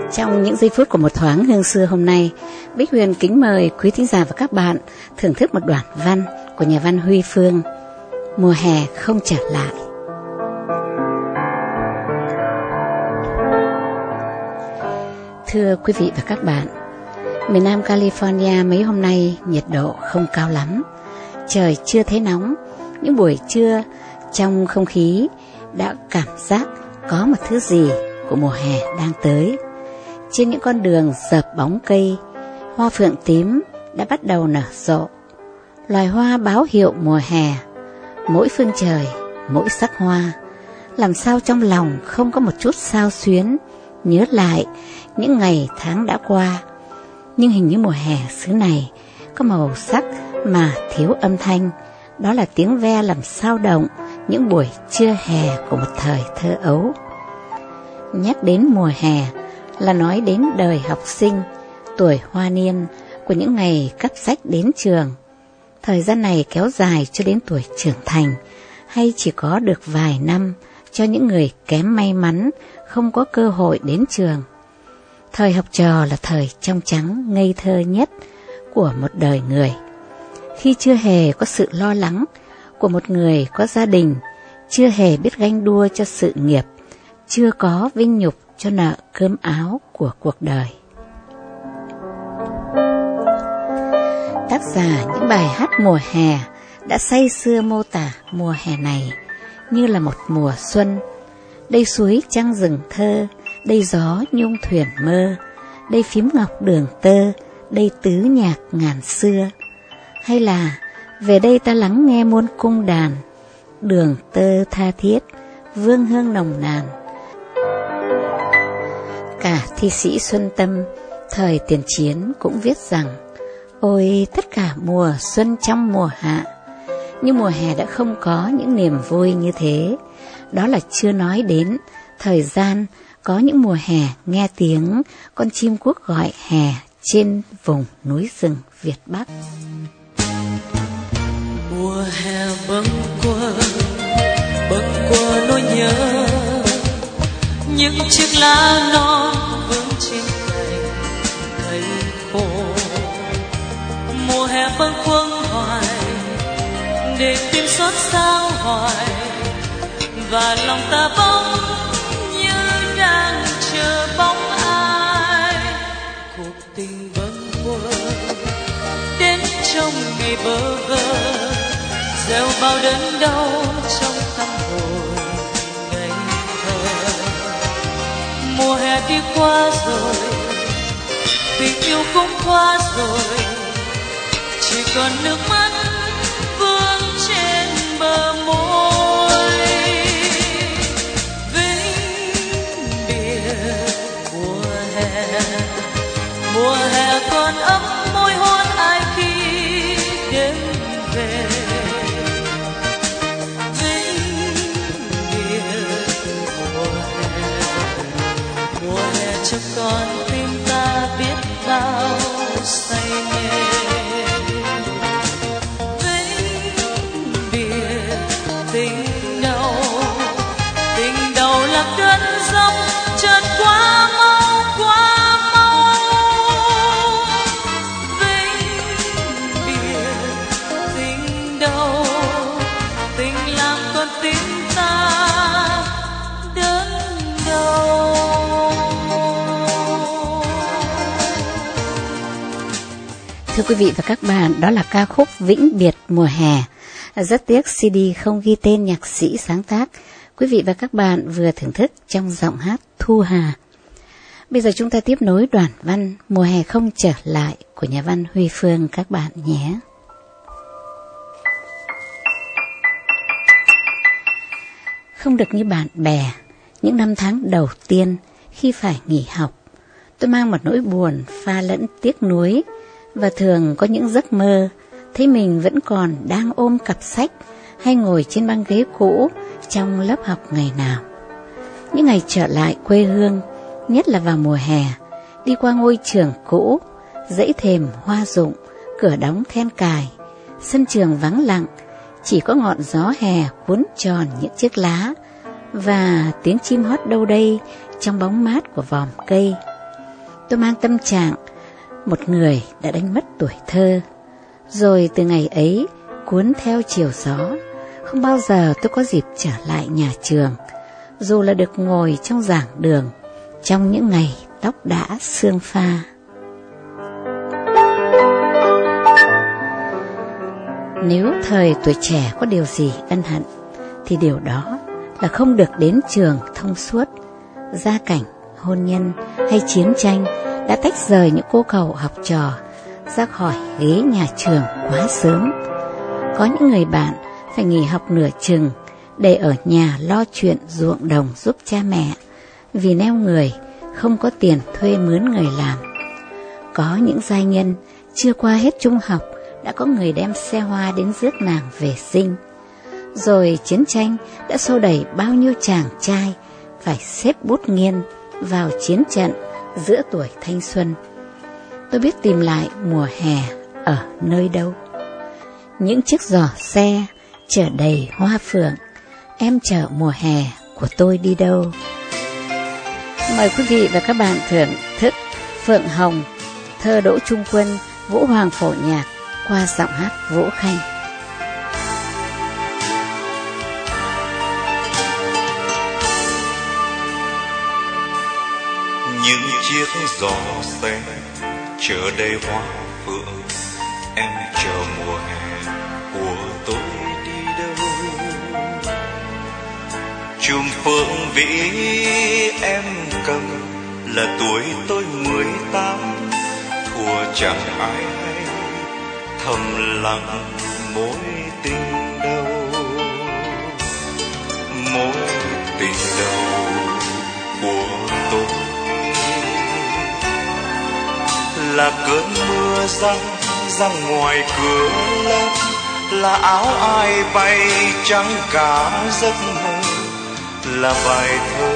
Trong những giây phút của một thoáng hương xưa hôm nay, Bích Huyền kính mời quý thính giả và các bạn thưởng thức một đoạn văn của nhà văn Huy Phương, Mùa hè không trở lại. Thưa quý vị và các bạn, miền Nam California mấy hôm nay nhiệt độ không cao lắm, trời chưa thấy nóng, những buổi trưa trong không khí đã cảm giác có một thứ gì của mùa hè đang tới. Trên những con đường dợp bóng cây, hoa phượng tím đã bắt đầu nở rộ. Loài hoa báo hiệu mùa hè, mỗi phương trời, mỗi sắc hoa, làm sao trong lòng không có một chút xao xuyến, nhớ lại những ngày tháng đã qua. Nhưng hình như mùa hè xứ này có màu sắc mà thiếu âm thanh, đó là tiếng ve làm sao động những buổi trưa hè của một thời thơ ấu. Nhắc đến mùa hè là nói đến đời học sinh, tuổi hoa niên của những ngày cắp sách đến trường. Thời gian này kéo dài cho đến tuổi trưởng thành, hay chỉ có được vài năm cho những người kém may mắn không có cơ hội đến trường. Thời học trò là thời trong trắng ngây thơ nhất của một đời người, khi chưa hề có sự lo lắng của một người có gia đình, chưa hề biết ganh đua cho sự nghiệp, chưa có vinh nhục cho nợ cơm áo của cuộc đời. Tác giả những bài hát mùa hè đã say sưa mô tả mùa hè này như là một mùa xuân. Đây suối trăng rừng thơ, đây gió nhung thuyền mơ, đây phím ngọc đường tơ, đây tứ nhạc ngàn xưa. Hay là về đây ta lắng nghe muôn cung đàn, đường tơ tha thiết, vương hương nồng nàn. Cả thi sĩ Xuân Tâm thời tiền chiến cũng viết rằng: ôi tất cả mùa xuân trong mùa hạ. Nhưng mùa hè đã không có những niềm vui như thế. Đó là chưa nói đến thời gian có những mùa hè nghe tiếng con chim cuốc gọi hè trên vùng núi rừng Việt Bắc. Mùa hè bâng quơ nỗi nhớ, những chiếc lá non vương trên cành cây khô. Mùa hè bâng khuâng hoài để tim xót xa hoài, và lòng ta bỗng như đang chờ bóng ai. Cuộc tình bâng quơ đến trong ngày bơ vơ, gieo bao đớn đau trong tâm hồn ngây thơ. Mùa hè đi qua rồi, tình yêu cũng qua rồi, chỉ còn nước mắt vương trên bờ môi. Vĩnh biệt mùa hè còn ấm môi hôn ai khi đêm về. Cho con tim ta biết bao say mê. Vĩnh biệt tình đầu là cơn giông chợt quá mau quá mau. Vĩnh biệt tình đầu, tình làm con tim ta đớn đau. Thưa quý vị và các bạn, đó là ca khúc Vĩnh biệt mùa hè. Rất tiếc CD không ghi tên nhạc sĩ sáng tác. Quý vị và các bạn vừa thưởng thức trong giọng hát Thu Hà. Bây giờ chúng ta tiếp nối đoạn văn Mùa hè không trở lại của nhà văn Huy Phương các bạn nhé. Không được như bạn bè, những năm tháng đầu tiên khi phải nghỉ học, tôi mang một nỗi buồn pha lẫn tiếc nuối, và thường có những giấc mơ thấy mình vẫn còn đang ôm cặp sách hay ngồi trên băng ghế cũ trong lớp học ngày nào. Những ngày trở lại quê hương, nhất là vào mùa hè, đi qua ngôi trường cũ, dãy thềm hoa rụng, cửa đóng then cài, sân trường vắng lặng, chỉ có ngọn gió hè cuốn tròn những chiếc lá và tiếng chim hót đâu đây trong bóng mát của vòm cây. Tôi mang tâm trạng một người đã đánh mất tuổi thơ. Rồi từ ngày ấy cuốn theo chiều gió, không bao giờ tôi có dịp trở lại nhà trường, dù là được ngồi trong giảng đường trong những ngày tóc đã sương pha. Nếu thời tuổi trẻ có điều gì ân hận thì điều đó là không được đến trường thông suốt. Gia cảnh, hôn nhân hay chiến tranh đã tách rời những cô cậu học trò ra khỏi ghế nhà trường quá sớm. Có những người bạn phải nghỉ học nửa chừng để ở nhà lo chuyện ruộng đồng giúp cha mẹ, vì neo người không có tiền thuê mướn người làm. Có những giai nhân chưa qua hết trung học đã có người đem xe hoa đến rước nàng về sinh. Rồi chiến tranh đã xô đẩy bao nhiêu chàng trai phải xếp bút nghiên vào chiến trận giữa tuổi thanh xuân. Tôi biết tìm lại mùa hè ở nơi đâu. Những chiếc giỏ xe chở đầy hoa phượng, em chở mùa hè của tôi đi đâu. Mời quý vị và các bạn thưởng thức Phượng Hồng, thơ Đỗ Trung Quân, Vũ Hoàng phổ nhạc qua giọng hát Vũ Khanh. Những chiếc giỏ xe chở đầy hoa phượng, em chờ mùa hè của tôi đi đâu. Chùm phượng vĩ em cầm là tuổi tôi 18, thua chẳng ai hay thầm lặng mối tình đầu. Mối tình đầu của tôi là cơn mưa răng ngoài cửa lớp, là áo ai bay trắng cả giấc mơ, là bài thơ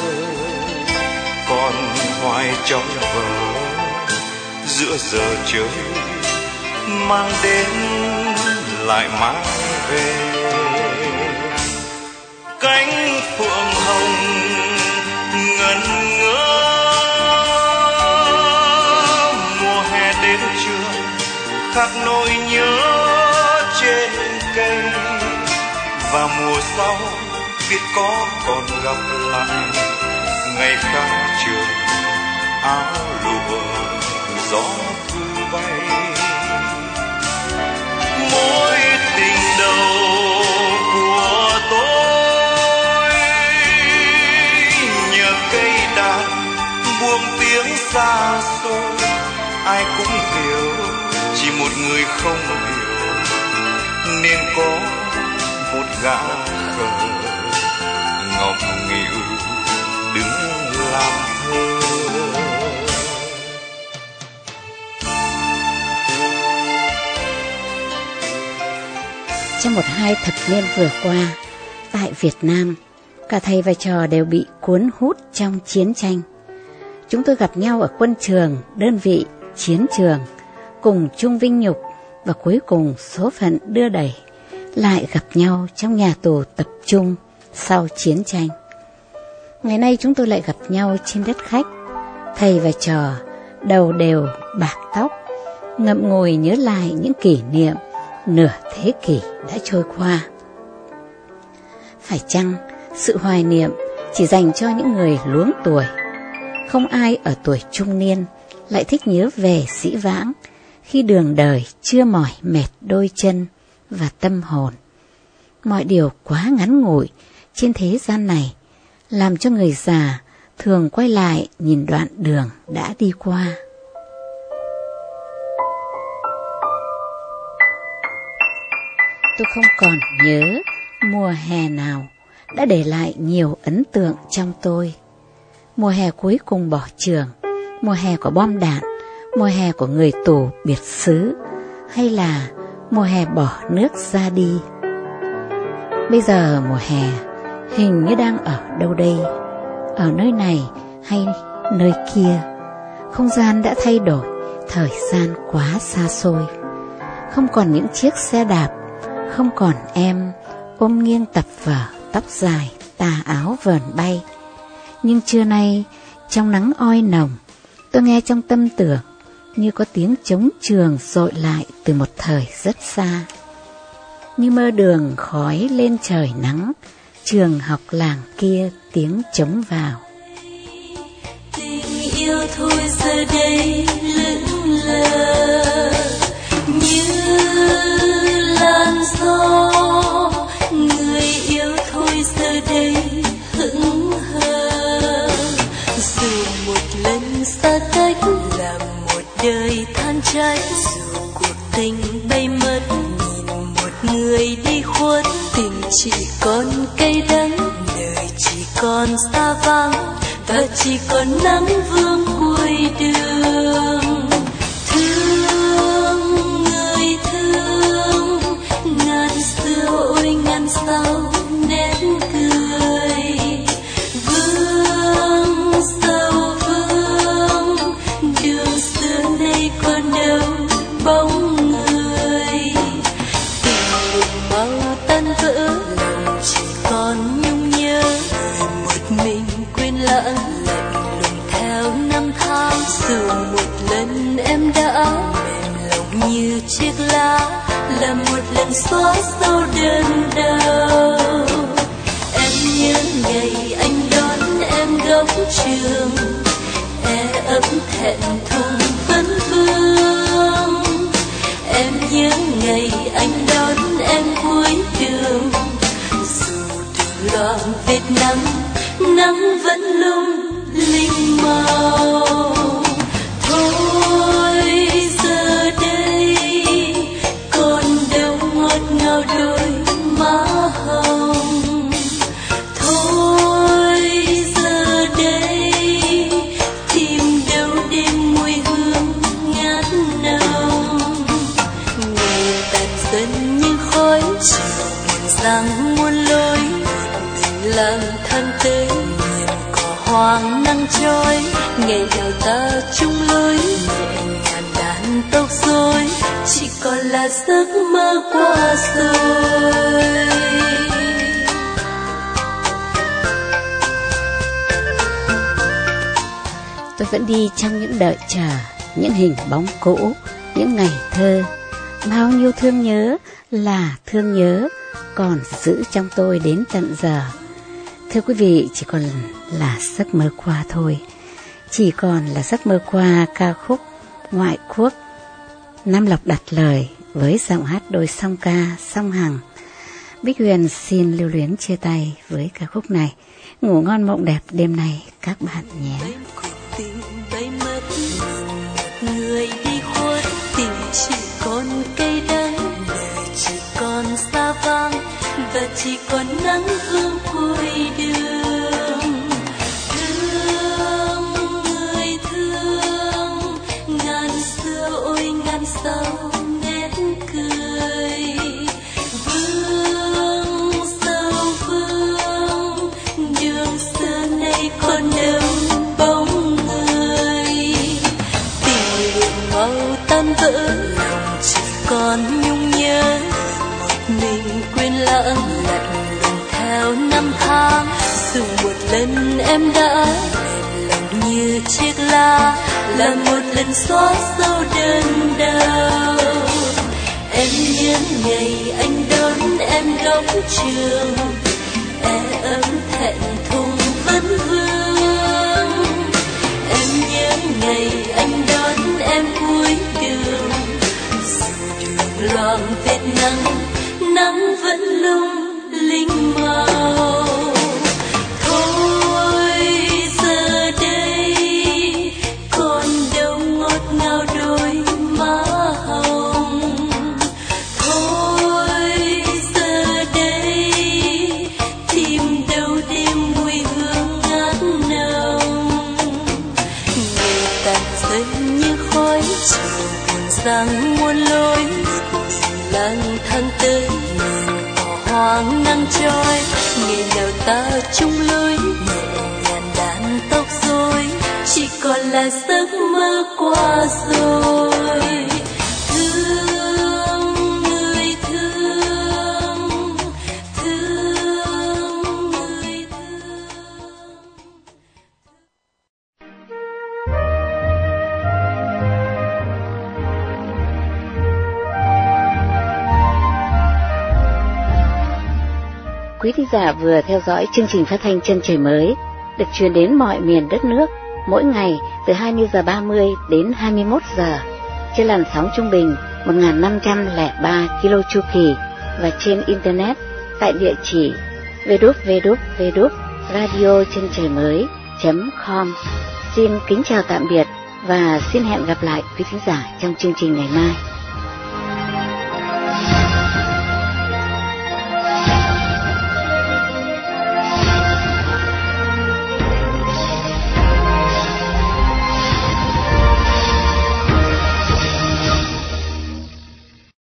còn hoài trong vở giữa giờ chơi mang đến lại mang về. Cánh phượng hồng ngẩn ngơ, mùa hè đến chưa khắc nỗi nhớ trên cây, và mùa sau biết có còn gặp lại ngày khác trường áo lụa gió thu bay. Mối tình đầu của tôi nhờ cây đàn buông tiếng xa xôi, ai cũng hiểu chỉ một người không hiểu, nên có một gã khờ ngọc nghịu đứng làm thơ. Trong 1-2 thập niên vừa qua, tại Việt Nam, cả thầy và trò đều bị cuốn hút trong chiến tranh. Chúng tôi gặp nhau ở quân trường, đơn vị, chiến trường, cùng chung vinh nhục, và cuối cùng số phận đưa đẩy lại gặp nhau trong nhà tù tập trung sau chiến tranh. Ngày nay chúng tôi lại gặp nhau trên đất khách, thầy và trò đầu đều bạc tóc, ngậm ngùi nhớ lại những kỷ niệm nửa thế kỷ đã trôi qua. Phải chăng sự hoài niệm chỉ dành cho những người luống tuổi? Không ai ở tuổi trung niên lại thích nhớ về dĩ vãng, khi đường đời chưa mỏi mệt đôi chân và tâm hồn. Mọi điều quá ngắn ngủi trên thế gian này, làm cho người già thường quay lại nhìn đoạn đường đã đi qua. Tôi không còn nhớ mùa hè nào đã để lại nhiều ấn tượng trong tôi. Mùa hè cuối cùng bỏ trường, mùa hè của bom đạn, mùa hè của người tù biệt xứ, hay là mùa hè bỏ nước ra đi. Bây giờ mùa hè hình như đang ở đâu đây, ở nơi này hay nơi kia. Không gian đã thay đổi, thời gian quá xa xôi. Không còn những chiếc xe đạp, không còn em ôm nghiêng tập vở, tóc dài, tà áo vờn bay. Nhưng trưa nay, trong nắng oi nồng, Tôi nghe trong tâm tưởng như có tiếng trống trường dội lại từ một thời rất xa. Như mơ đường khói lên trời nắng, trường học làng kia tiếng trống vào. Tình yêu thôi giờ đây lững lờ như làn gió, người yêu thôi giờ đây hững hờ. Dù một lần xa cách là một đời than trách, dù cuộc tình bay mất nhìn một người đi khuất, tình chỉ còn cay đắng, đời chỉ còn xa vắng, ta chỉ còn nắng vương cuối đường. Thương người thương, ngàn xưa ôi ngàn sau nét cười. Vương sâu vương, đường xưa nay còn đâu bóng người. Tình mau tan vỡ, lòng chỉ còn nhung nhớ, một mình quên lãng lạnh lùng theo năm tháng. Dù một lần em đã mềm lòng như chiếc lá, là một lần xóa sâu đơn đau. Em nhớ ngày anh đón em góc trường, ấm thẹn thùng vấn vương. Em nhớ ngày anh đón em cuối đường, dù đường loang vết nắng, nắng vẫn lung linh màu. Thôi giờ đây còn đâu ngọt ngào đôi má hồng. Thôi giờ đây tìm đâu đêm mùi hương ngát nồng. Ngày tàn dần như khói chiều buồn rằng muôn lối, mình lang thang tới miền cỏ hoang nắng trói. Ngày nào ta chung lối nhẹ nhàng đàn tóc rối, chỉ còn là giấc mơ qua rồi. Tôi vẫn đi trong những đợi chờ, những hình bóng cũ, những ngày thơ. Bao nhiêu thương nhớ là thương nhớ còn giữ trong tôi đến tận giờ. Thưa quý vị, chỉ còn là giấc mơ qua thôi. Chỉ còn là giấc mơ qua ca khúc Ngoại Quốc. Nam Lộc đặt lời với giọng hát đôi song ca song hằng. Bích Huyền xin lưu luyến chia tay với ca khúc này. Ngủ ngon mộng đẹp đêm nay các bạn nhé. Tình bay mất một người đi khuất, tình chỉ còn cay đắng, đời chỉ còn xa vắng, và chỉ còn nắng hương cuối đường. Thương người thương, ngàn xưa ôi ngàn sau nét cười. Vương sâu vương, đường xưa nay còn đâu bóng người. Tình mau tan vỡ, lòng chỉ còn nhung nhớ, một mình quên lãng lạnh lùng theo năm tháng. Dù một lần em đã mềm lòng như chiếc lá, là một lần xóa sâu đơn đau. Em nhớ ngày anh đón em góc trường, ấm thẹn thùng vấn vương. Em nhớ ngày anh đón em cuối đường, dù đường loang vết nắng, nắng vẫn lung linh màu. Thôi giờ đây còn đâu ngọt ngào đôi má hồng. Thôi giờ đây tìm đâu đêm mùi hương ngát nồng. Ngày tàn dần như khói chiều buồn rằng muôn lối, mình lang thang tới miền cỏ hoang nắng trói. Ngày nào ta chung lối nhẹ nhàng đàn tóc rối, chỉ còn là giấc mơ qua rồi. Thương người thương, thương người thương. quý thính giả vừa theo dõi chương trình phát thanh Chân Trời Mới được truyền đến mọi miền đất nước mỗi ngày từ 20 giờ 30 đến 21 giờ trên làn sóng trung bình 1503 kilo chu kỳ và trên internet tại địa chỉ www.radiochentrờimới.com. Xin kính chào tạm biệt và xin hẹn gặp lại quý thính giả trong chương trình ngày mai.